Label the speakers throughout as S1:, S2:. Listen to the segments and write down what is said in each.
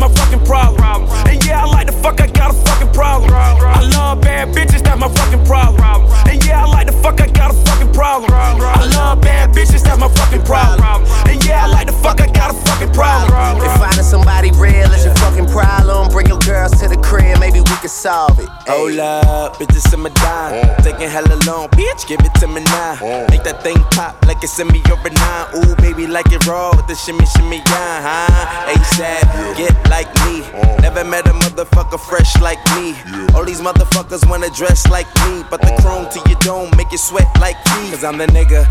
S1: my fucking problem. And yeah, I like the fuck, I got a fucking problem. I love bad bitches, that's my fucking problem. And yeah, I like the fuck, I got a fucking problem. I love bad bitches, that's my fucking problem. And yeah, I like the fuck, I got a fucking problem.
S2: If finding somebody real is your fucking problem, bring your girls to the crib, maybe we can solve it.
S3: Hold up, bitches in my dime. Taking hella long, bitch, give it to me now. Make that thing pop like it's in me over 9. Ooh, baby, like it raw with the shimmy, shimmy, yeah, huh? ASAP, get like me. Never met a motherfucker fresh like me. All these motherfuckers wanna dress like me, but the chrome to your dome make you sweat like me. Cause I'm the nigga,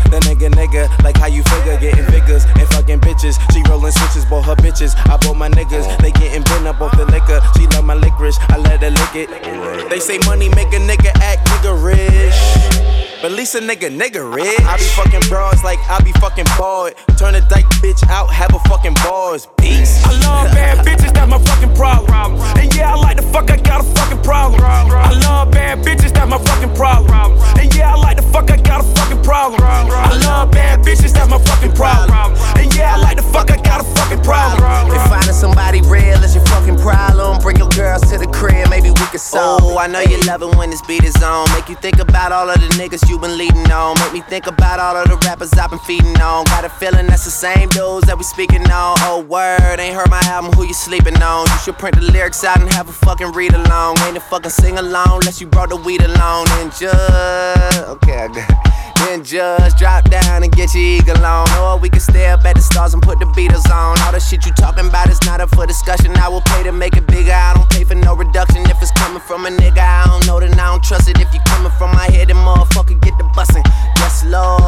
S3: like how you figure, getting figures and fucking bitches. She rolling switches, bought her bitches. I bought my niggas, they getting bent up off the liquor. She love my licorice, I let her lick it. They say money make a nigga act niggerish, but at least a nigga rich. I be fucking broads like I be fucking bored. Turn a dyke bitch out, have a fucking bars. Peace.
S1: I love bad bitches, that's my fucking problem. And yeah, I like the fuck, I got a fucking problem. I love bad bitches, that's my fucking problem. And yeah, I like the fuck, I got a fucking problem. I love bad bitches, that's my fucking problem. And yeah, I like the fuck, I got a fucking problem.
S2: If finding somebody real is your fucking problem, bring your girls to the crib, maybe we can solve it.
S3: I know you love it when this beat is on. Make you think about all of the niggas you been leading on. Make me think about all of the rappers I've been feeding on. Got a feeling that's the same dudes that we speaking on. Oh word, ain't heard my album, who you sleeping on? You should print the lyrics out and have a fucking read along. Ain't a fucking sing along unless you brought the weed along. And just, okay, I got it. Then just drop down and get your eagle on. Or we can stay up at the stars and put the Beatles on. All the shit you talking about is not up for discussion. I will pay to make it bigger, I don't pay for no reduction. If it's coming from a nigga I don't know, then I don't trust it. If you coming from my head, then motherfucker get the bussin'. Yes,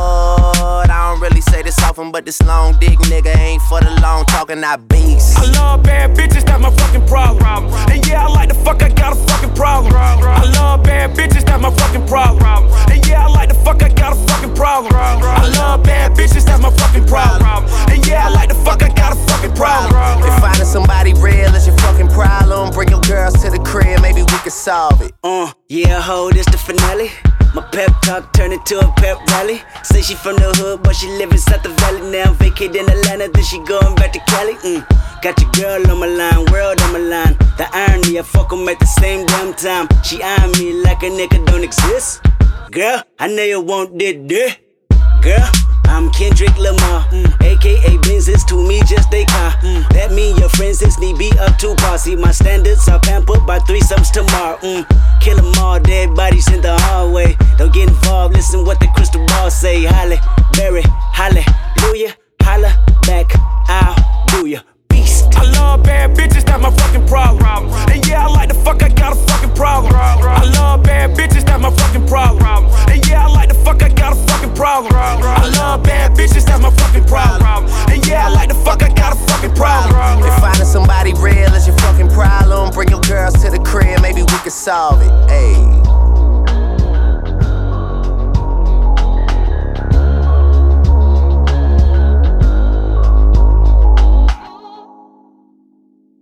S3: Lord, I don't really say this often, but this long dick nigga ain't for the long talking, I beast.
S1: I love bad bitches, that's my fucking problem. And yeah, I like the fuck, I got a fucking problem. I love bad bitches, that's my fucking problem. And yeah, I like the fuck, I got a fucking problem. I love bad bitches, that's my fucking problem. And yeah, I like the fuck, I got a fucking problem.
S2: If finding somebody real is your fucking problem, bring your girls to the crib, maybe we can solve it.
S4: Yeah, ho, this the finale. My pep talk turned into a pep rally. Say she from the hood, but she live inside the valley. Now vacate in Atlanta, then she going back to Cali. Got your girl on my line, world on my line. The irony, I fuck 'em at the same damn time. She eyeing me like a nigga don't exist. Girl, I know you want this. Girl, I'm Kendrick Lamar, aka Benzes to me just they car. That mean your friends is need be up to par. See my standards are pampered by threesomes tomorrow. Kill 'em all, dead bodies in the hallway. Don't get involved, listen what the crystal ball say. Halle Berry, hallelujah, holla back, I'll do ya.
S1: I love bad bitches, that's my fucking problem. And yeah, I like the fuck, I got a fucking problem. I love bad bitches, that's my fucking problem. And yeah, I like the fuck, I got a fucking problem. I love bad bitches, that's my fucking problem. And yeah, I like the fuck, I got a fucking problem.
S2: If finding somebody real is your fucking problem, bring your girls to the crib, maybe we can solve it. Ayy.